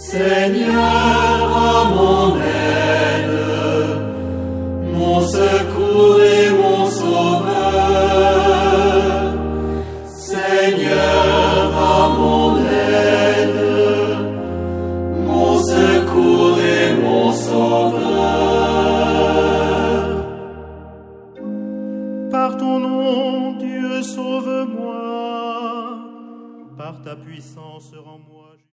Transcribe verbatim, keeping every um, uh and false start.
Seigneur, à mon aide, mon secours et mon sauveur. Seigneur, à mon aide, mon secours et mon sauveur. Par ton nom, Dieu, sauve-moi. Par ta puissance, rends-moi.